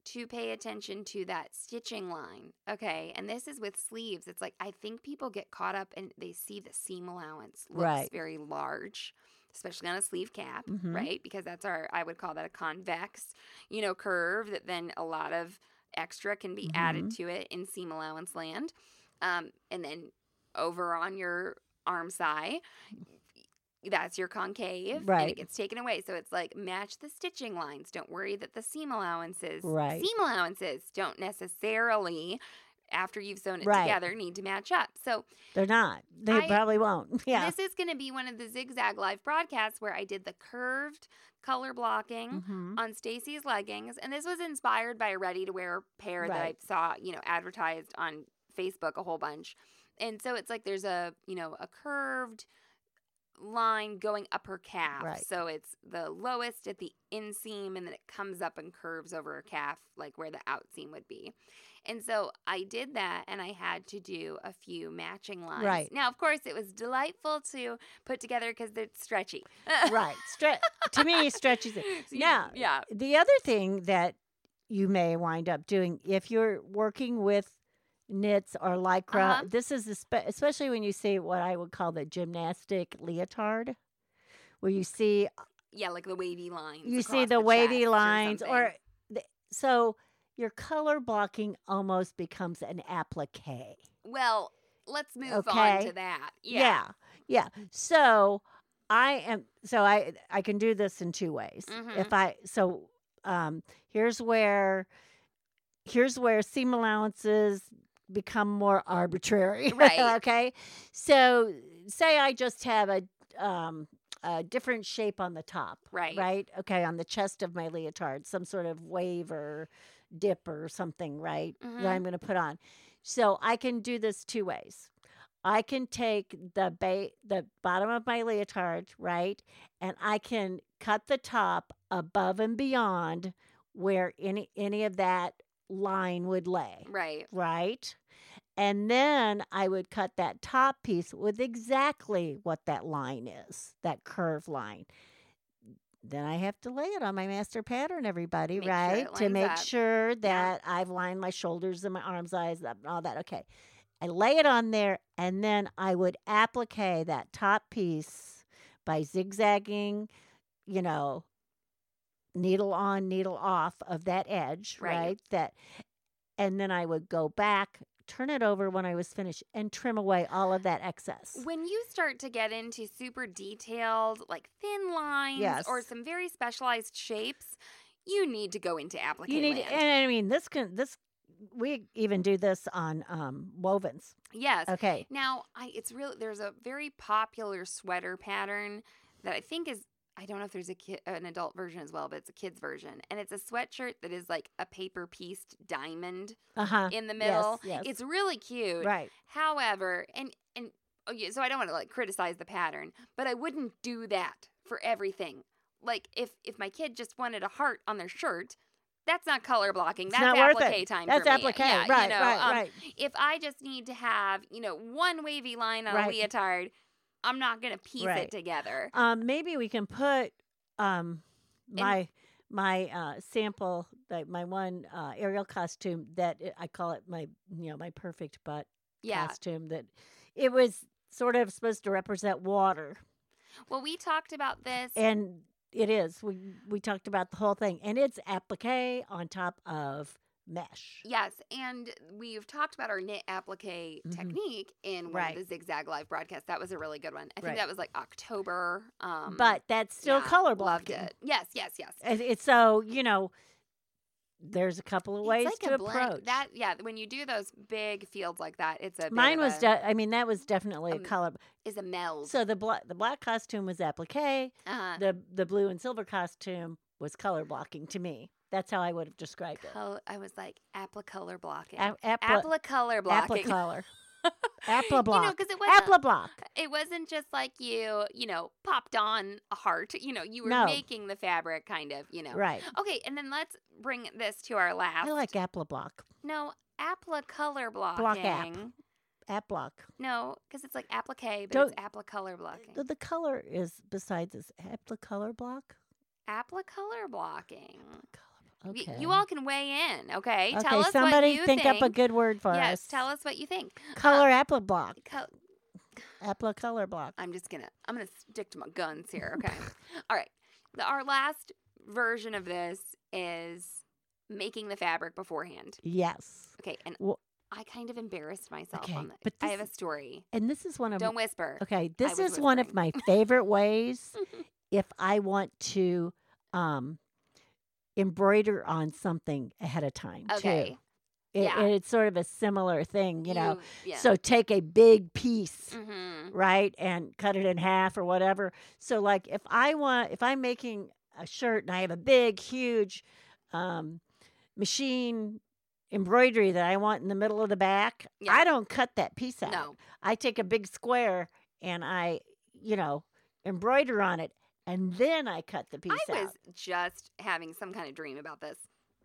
to pay attention to that stitching line. Okay. And this is with sleeves. It's like, I think people get caught up and they see the seam allowance looks Right. very large, especially on a sleeve cap, Mhm. right? Because that's our, I would call that a convex, you know, curve that then a lot of extra can be added Mhm. to it in seam allowance land. Um, and then over on your arm side, that's your concave, and Right. it gets taken away. So it's like match the stitching lines. Don't worry that the seam allowances, Right. seam allowances don't necessarily, after you've sewn it Right. together, need to match up. So They're not. They I- probably won't. Yeah. this is going to be one of the Zigzag Live broadcasts where I did the curved color blocking Mhm. on Stacy's leggings, and this was inspired by a ready-to-wear pair that I Right. saw, you know, advertised on Facebook a whole bunch. And so it's like there's a, you know, a curved line going up her calf. Right. So it's the lowest at the inseam, and then it comes up and curves over her calf, like where the outseam would be. And so I did that, and I had to do a few matching lines. Right. Now, of course, it was delightful to put together because they're stretchy. Right. Stre- to me, stretches it. So you- Now, yeah. the other thing that you may wind up doing if you're working with knits or lycra, Uh-huh. this is espe- especially when you see what I would call the gymnastic leotard, where you see Yeah, like the wavy lines. you see across the, wavy chest or lines, something. or, the, so your color blocking almost becomes an applique. Well, let's move on Okay. to that. Yeah. Yeah. Yeah. So I am so I I can do this in two ways. Mhm. If I so um here's where here's where seam allowances become more arbitrary. Right. Okay. So say I just have a um a different shape on the top. Right. Right? Okay, on the chest of my leotard, some sort of wave or dip or something, right? Mhm. That I'm going to put on. So I can do this two ways. I can take the ba- the bottom of my leotard, right? And I can cut the top above and beyond where any any of that line would lay, Right. right? And then I would cut that top piece with exactly what that line is, that curve line. Then I have to lay it on my master pattern, everybody, Make sure right? it to lines make up. sure that I've lined my shoulders and my arms, eyes, that- all that. Okay. I lay it on there, and then I would applique that top piece by zigzagging, you know, needle on, needle off of that edge, Right. right? That, and then I would go back, turn it over when I was finished, and trim away all of that excess. When you start to get into super detailed, like thin lines Yes. or some very specialized shapes, you need to go into applique You need, land. and I mean, this can this. We even do this on um, wovens. Yes. Okay. Now, I it's really there's a very popular sweater pattern that I think is I don't know if there's a kid, an adult version as well, but it's a kid's version, and it's a sweatshirt that is like a paper pieced diamond Uh huh. in the middle. Yes. It's really cute. Right. However, and and oh yeah, so I don't want to like criticize the pattern, but I wouldn't do that for everything. Like if if my kid just wanted a heart on their shirt, that's not color blocking. It's That's not worth applique it. time. That's for me. applique. Yeah, Right, you know, right, um, right. If I just need to have you know one wavy line on Right. a leotard, I'm not gonna piece Right. it together. Um, maybe we can put um And- my my uh sample, like my one uh Ariel costume that I- I call it my you know my perfect butt Yeah. costume, that it was sort of supposed to represent water, Well, we talked about this. and it is. We we talked about the whole thing, and it's applique on top of mesh. Yes, and we've talked about our knit applique Mhm. technique in one Right. of the Zigzag Live broadcasts. That was a really good one. I think Right. that was like October. Um, But that's still yeah, color loved blocking. it. Yes, yes, yes. And it's so you know. There's a couple of ways it's like to a blend. approach. That. Yeah, when you do those big fields like that, it's a bit Mine of was. a, De- I mean, that was definitely a um, color. is a meld. So the black the black costume was applique. uh, The the blue and silver costume was color blocking to me. That's how I would have described it. col- I was like applicolor blocking. A- appli- Applicolor blocking. Applicolor. Apple block. You know, because it wasn't Apple block. it wasn't just like you, you know, popped on a heart. You know, you were No. making the fabric kind of, you know. Right. Okay, and then let's bring this to our last. I like apple block. No, applicolor blocking. Block app. App block. No, because it's like applique, but Don't- it's applicolor blocking. The, the color is besides this apple color block. Applicolor blocking. Color. Y- Okay. You all can weigh in, okay? Okay, Tell us somebody what you think, think. up a good word for yes, us. tell us what you think. Color apple block. Co- Apple color block. I'm just gonna I'm gonna stick to my guns here, okay? All right. The, our last version of this is making the fabric beforehand. Yes. Okay, and Well- I kind of embarrassed myself Okay, on that. but I this have a is- story. And this is one of Don't whisper. Okay, this was is one of whispering. my favorite ways if I want to um embroider on something ahead of time Okay. too. It, Yeah. and it's sort of a similar thing, you know. yeah. So take a big piece, Mhm. right, and cut it in half or whatever. So like if I want if I'm making a shirt and I have a big huge um machine embroidery that I want in the middle of the back, Yeah. I don't cut that piece out. No. I take a big square and I, you know, embroider on it, and then I cut the piece I out. was just having some kind of dream about this.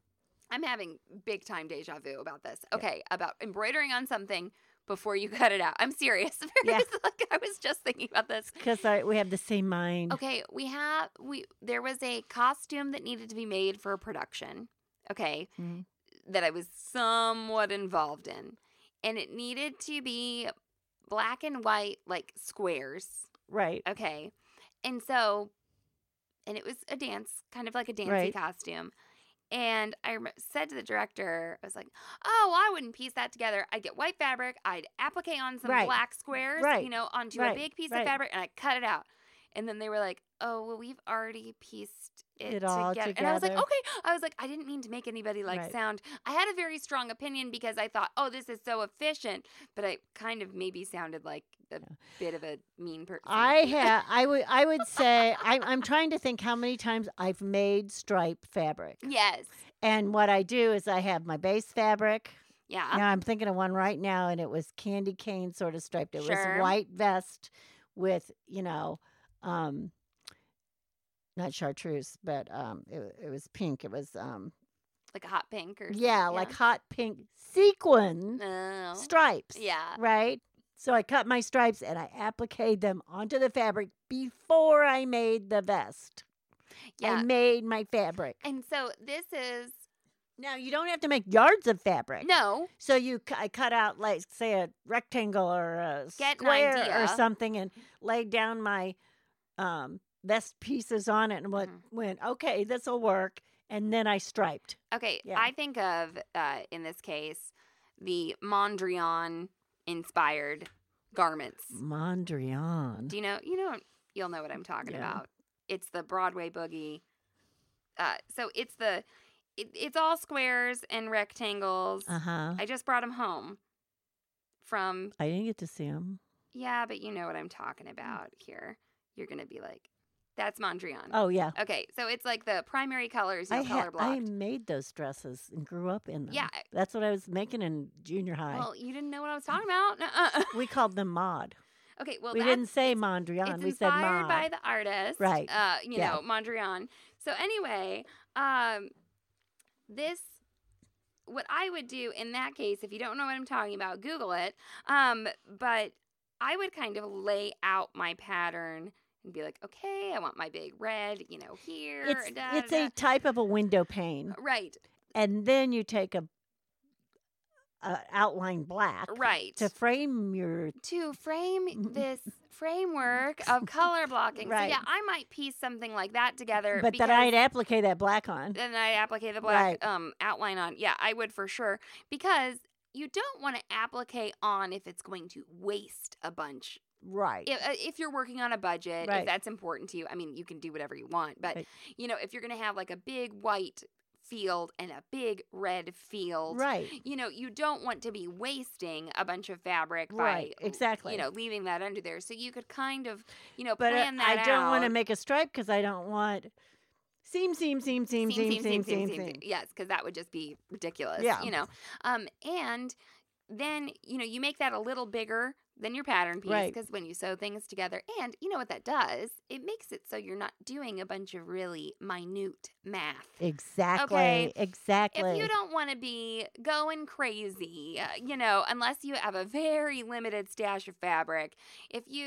I'm having big time deja vu about this. Okay, about embroidering on something before you cut it out. I'm serious. Yeah. It's like I was just thinking about this. Because we have the same mind. Okay, we have we there was a costume that needed to be made for a production. Okay, Mhm. that I was somewhat involved in, and it needed to be black and white like squares. Right. Okay, and so, and it was a dance, kind of like a dancey Right. costume. And I rem- said to the director, I was like, "Oh, I wouldn't piece that together. I'd get white fabric, I'd applique on some Right. black squares, Right. you know, onto Right. a big piece Right. of fabric, and I cut it out." And then they were like, "Oh, well, we've already pieced it, It all together." And I was like, together. "Okay." I was like, I didn't mean to make anybody like Right. sound. I had a very strong opinion because I thought, "Oh, this is so efficient," but I kind of maybe sounded like a bit of a mean person. I have. I would. I would say. I, I'm trying to think how many times I've made stripe fabric. Yes. And what I do is I have my base fabric. Yeah. Now I'm thinking of one right now, and it was candy cane sort of striped. It Sure. was white vest with, you know, um, not chartreuse, but um, it, it was pink. It was um, Like a hot pink or yeah, something. like hot pink sequin Oh. stripes. Yeah. Right. So I cut my stripes and I appliqued them onto the fabric before I made the vest. Yeah. I made my fabric. And so this is Now you don't have to make yards of fabric. no. So you, cu- I cut out like say a rectangle or a Get an square or idea. something, and laid down my um, vest pieces on it, and went, Mhm. went okay, this will work. And then I striped. Okay, Yeah. I think of uh, in this case the Mondrian inspired garments. Mondrian. Do you know? You know, you'll know what I'm talking Yeah. about. It's the Broadway boogie. Uh, so it's the it, it's all squares and rectangles. Uh huh. I just brought them home from I didn't get to see them. yeah, but you know what I'm talking about here. You're gonna be like, that's Mondrian. Oh yeah. Okay, so it's like the primary colors, you I know, ha- color blocked. I made those dresses and grew up in them. Yeah. That's what I was making in junior high. Well, you didn't know what I was talking about. Nuh-uh. we called them mod. Okay, well, we that's, didn't say Mondrian. it's We said inspired mod. by the artist, Right. Uh, you Yeah. know, Mondrian. So anyway, um, this, what I would do in that case, if you don't know what I'm talking about, Google it. Um, but I would kind of lay out my pattern and be like, okay, I want my big red, you know, here. it's da, it's da, a type of a window pane, da. right, and then you take a, a outline black right. to frame your. to frame this framework of color blocking. Right. So yeah, I might piece something like that together. But because then I'd applique that black on. then I applique the black Right. um outline on. Yeah, I would for sure, because you don't want to applique on if it's going to waste a bunch. Right. If, uh, if you're working on a budget, Right. if that's important to you, I mean, you can do whatever you want. But Right. you know, if you're going to have like a big white field and a big red field, Right. you know, you don't want to be wasting a bunch of fabric by, Right, exactly. you know, leaving that under there. So you could kind of, you know, But uh, plan that I don't want to out. make a stripe because I don't want seam, seam, seam, seam, seam, seam, seam, seam. Yes, because that would just be ridiculous. Yeah. You know, um, and then you know you make that a little bigger than your pattern piece, Right. because when you sew things together, and you know what that does, it makes it so you're not doing a bunch of really minute math. Exactly. Okay, Exactly. If you don't want to be going crazy, uh, you know, unless you have a very limited stash of fabric, if you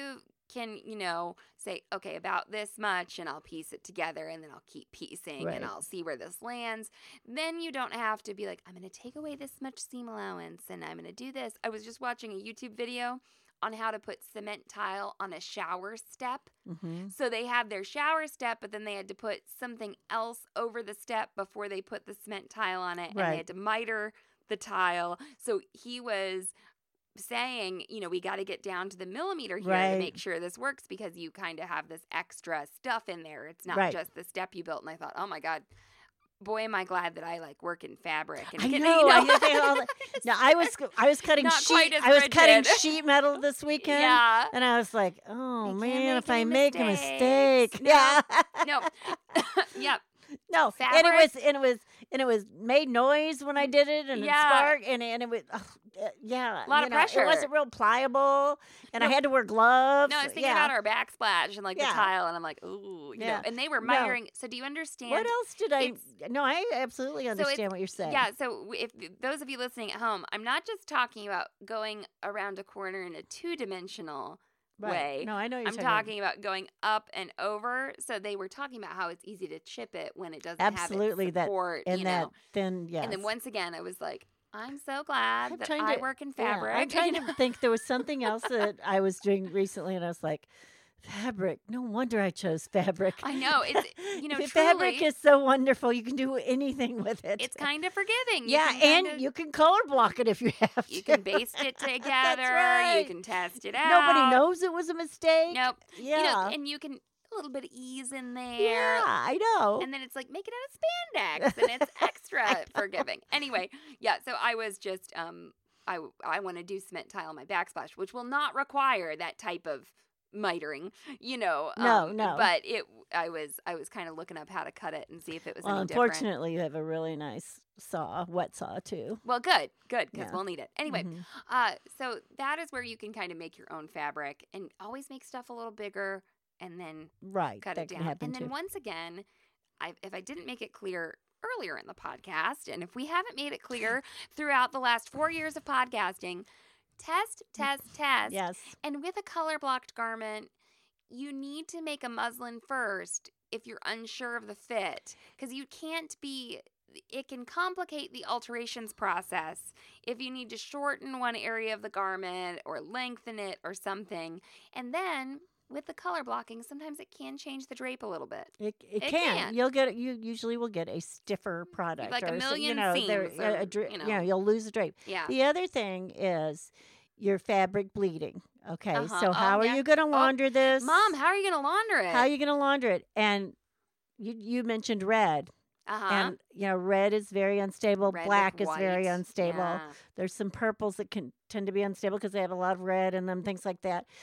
can, you know, say, okay, about this much, and I'll piece it together, and then I'll keep piecing, Right. and I'll see where this lands. Then you don't have to be like, I'm going to take away this much seam allowance, and I'm going to do this. I was just watching a YouTube video on how to put cement tile on a shower step. Mm-hmm. So they had their shower step, but then they had to put something else over the step before they put the cement tile on it, and Right. they had to miter the tile. So he was saying, you know, we got to get down to the millimeter here Right. to make sure this works, because you kind of have this extra stuff in there. It's not Right. just the step you built. And I thought, oh my God, boy, am I glad that I like work in fabric. And I get- know. you know? I hear they all. No, I was I was cutting Not quite sheet. as I was cutting rigid. sheet metal this weekend. Yeah. And I was like, oh You can't man, make if I any make a mistakes. mistake, No. yeah, No. Yep. no, and it Fabric? was and it was and it was made noise when I did it, and Yeah. it sparked, and and it was uh, uh, yeah, A lot you of know, pressure. It wasn't real pliable, and I No. had to wear gloves. No, I was thinking yeah. about our backsplash and like Yeah. the tile, and I'm like, ooh, you Yeah. know. And they were No. mitering. So do you understand? What else did I? it's- No, I absolutely it's- understand what you're saying. Yeah, so if those of you listening at home, I'm not just talking about going around a corner in a two-dimensional right. way. No, I know you're I'm talking about going up and over. So they were talking about how it's easy to chip it when it doesn't Absolutely, have that- its support, and you that know. then yes. And then once again, I was like, I'm so glad I'm that trying I to- work in Yeah, fabric. I'm trying you know? to think there was something else that I was doing recently, and I was like, fabric. No wonder I chose fabric. I know. It's, you know, The fabric truly, is so wonderful. You can do anything with it. it's kind of forgiving. You yeah, can and kinda- you can color block it if you have to. You can baste it together. right. You can test it out. Nobody knows it was a mistake. Nope. Yeah. You know, and you can a little bit of ease in there. yeah, I know. And then it's like, make it out of spandex, and it's extra forgiving. Anyway, yeah. So I was just, um, I I want to do cement tile on my backsplash, which will not require that type of mitering, you know. No, um, no. But it, I was, I was kind of looking up how to cut it and see if it was well, any different. unfortunately, you have a really nice saw, wet saw too. Well, good, good, because Yeah. we'll need it. Anyway, Mhm. uh, so that is where you can kind of make your own fabric and always make stuff a little bigger and then Right, cut that it can down. happen And then too. once again, I, if I didn't make it clear earlier in the podcast, and if we haven't made it clear throughout the last four years of podcasting, test, test, test. Yes. And with a color blocked garment, you need to make a muslin first if you're unsure of the fit, because you can't be. It can complicate the alterations process if you need to shorten one area of the garment or lengthen it or something. And then with the color blocking, sometimes it can change the drape a little bit. It, it, It can. can. You'll get you usually will get a stiffer product, like a or so- million you know, there- seams a- or, a dra- you you know. know, you'll lose the drape. Yeah. The other thing is your fabric bleeding. Okay, Uh-huh. so Oh, how are yeah. you going to Oh, launder this, Mom, how are you going to launder it? How are you going to launder it? And you you mentioned red, uh-huh. and you know red is very unstable. Red with Black is very white. unstable. Yeah. There's some purples that can tend to be unstable because they have a lot of red in them, things like that.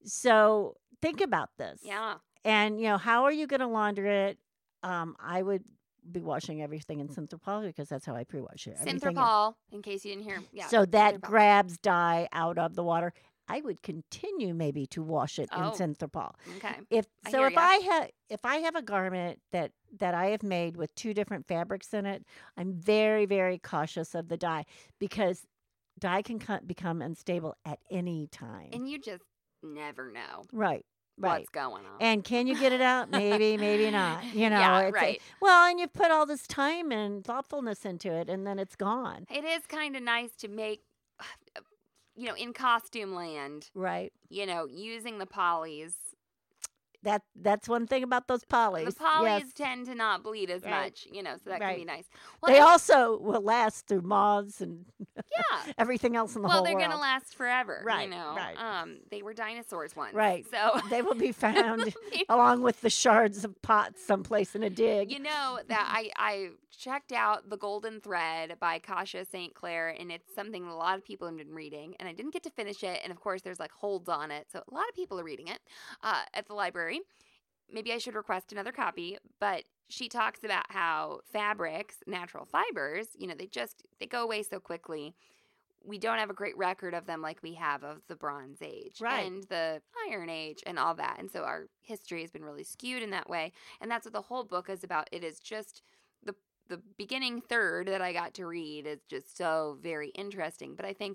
So think about this. Yeah. And, you know, how are you going to launder it? Um, I would be washing everything in Synthropol because that's how I pre-wash it. everything in- Synthropol, in case you didn't hear. Yeah. So that Synthropol. grabs dye out of the water. I would continue maybe to wash it Oh. in Synthropol. Okay. If I so, hear if ya. I have if I have a garment that that I have made with two different fabrics in it, I'm very very cautious of the dye because dye can co- become unstable at any time. And you just never know right, right. what's going on. And can you get it out? Maybe, maybe not. You know, Yeah, it's a- right. well, and you've put all this time and thoughtfulness into it, and then it's gone. It is kind of nice to make, you know, in costume land, Right. you know, using the polys. That that's one thing about those polys. The polys Yes. tend to not bleed as Right. much, you know, so that can be Right. nice. Well, They and- also will last through moths and yeah. everything else in the Well, whole they're world. gonna last forever, Right, you know. right. Um, they were dinosaurs once, Right. So They will be found along with the shards of pots someplace in a dig. you know that I I checked out The Golden Thread by Kasia Saint Clair, and it's something that a lot of people have been reading, and I didn't get to finish it, and of course there's like holds on it, so a lot of people are reading it uh, at the library. Maybe I should request another copy, but she talks about how fabrics, natural fibers, you know, they just they go away so quickly. We don't have a great record of them like we have of the Bronze Age Right. and the Iron Age and all that. And so our history has been really skewed in that way. And that's what the whole book is about. It is just the the beginning third that I got to read is just so very interesting. But I think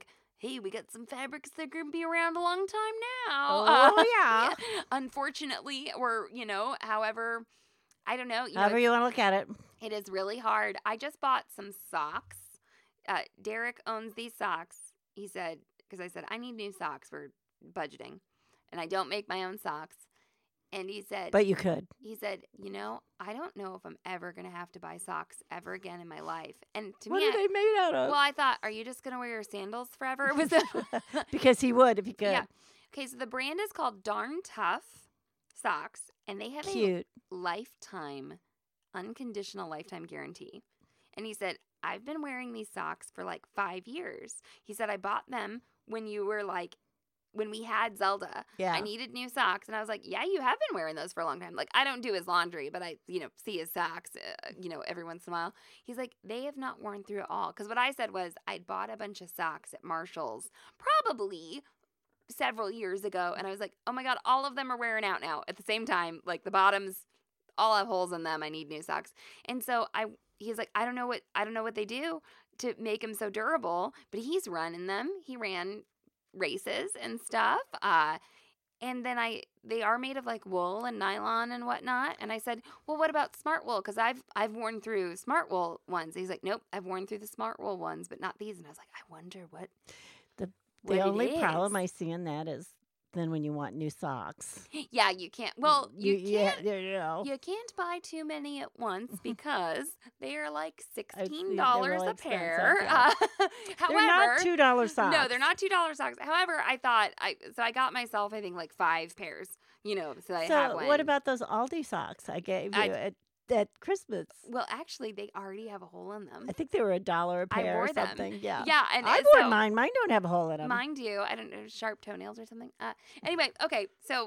hey, we got some fabrics that are going to be around a long time now. Oh, Uh, yeah. Unfortunately, or, you know, however, I don't know. You However know, you want to look at it. it is really hard. I just bought some socks. Uh, Derek owns these socks. He said, because I said, I need new socks for budgeting, and I don't make my own socks. And he said, But you could. he said, you know, I don't know if I'm ever going to have to buy socks ever again in my life. And to What me, are I- they made out of? well, I thought, are you just going to wear your sandals forever? Was it? Because he would if he could. Yeah. Okay, so the brand is called Darn Tough Socks, and they have Cute. a lifetime, unconditional lifetime guarantee. And he said, I've been wearing these socks for like five years. He said, I bought them when you were like, when we had Zelda. Yeah. I needed new socks. And I was like, yeah, you have been wearing those for a long time. Like, I don't do his laundry, but I, you know, see his socks, uh, you know, every once in a while. He's like, they have not worn through at all. Because what I said was, I'd bought a bunch of socks at Marshall's probably several years ago. And I was like, oh my God, all of them are wearing out now at the same time. Like, the bottoms all have holes in them. I need new socks. And so I, he's like, I don't know what, I don't know what they do to make them so durable, but he's running them. He ran races and stuff. Uh, and then I, they are made of like wool and nylon and whatnot. And I said, well, what about smart wool? Cause I've, I've worn through smart wool ones. He's like, nope, I've worn through the smart wool ones, but not these. And I was like, I wonder what, The what the it only problem is. I see in that is then when you want new socks. Yeah, you can't, well, you, yeah, can't, there you go. you can't buy too many at once because they are like see, sixteen they're dollars really a pair. expensive, yeah. Uh, They're however, not two dollar socks. no, they're not two dollar socks. However, I thought I so I got myself I think like five pairs. You know, so I So have one. what about those Aldi socks I gave you I- at, at Christmas? Well, actually, they already have a hole in them. I think they were a dollar a I pair wore or them. something. Yeah. Yeah, and I and wore so mine. Mine don't have a hole in them. Mine do. I don't know, sharp toenails or something. Uh, anyway, okay, so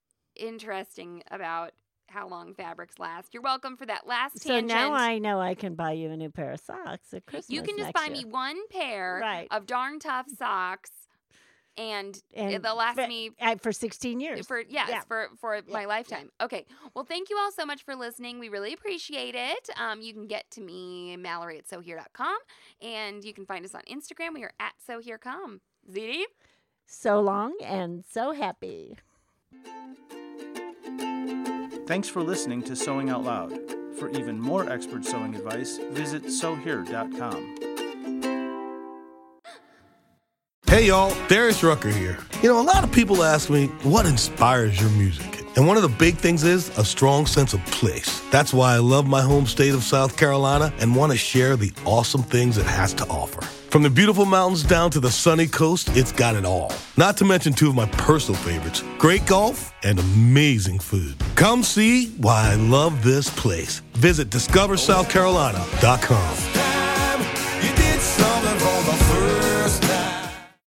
interesting about how long fabrics last. You're welcome for that last So tangent. now I know I can buy you a new pair of socks at Christmas. you can just next buy year. me one pair Right. of darn tough socks, and, And they'll last fa- me uh, for sixteen years. for yes Yeah. for for Yeah, my lifetime. Okay, well, thank you all so much for listening. We really appreciate it. Um, you can get to me, Mallory at so here dot com, and you can find us on Instagram. We are at so here com. Z D. So long and so happy. Thanks for listening to Sewing Out Loud. For even more expert sewing advice, visit sew here dot com. Hey y'all, Darius Rucker here. You know, a lot of people ask me, what inspires your music? And one of the big things is a strong sense of place. That's why I love my home state of South Carolina and want to share the awesome things it has to offer. From the beautiful mountains down to the sunny coast, it's got it all. Not to mention two of my personal favorites, great golf and amazing food. Come see why I love this place. Visit discover south carolina dot com.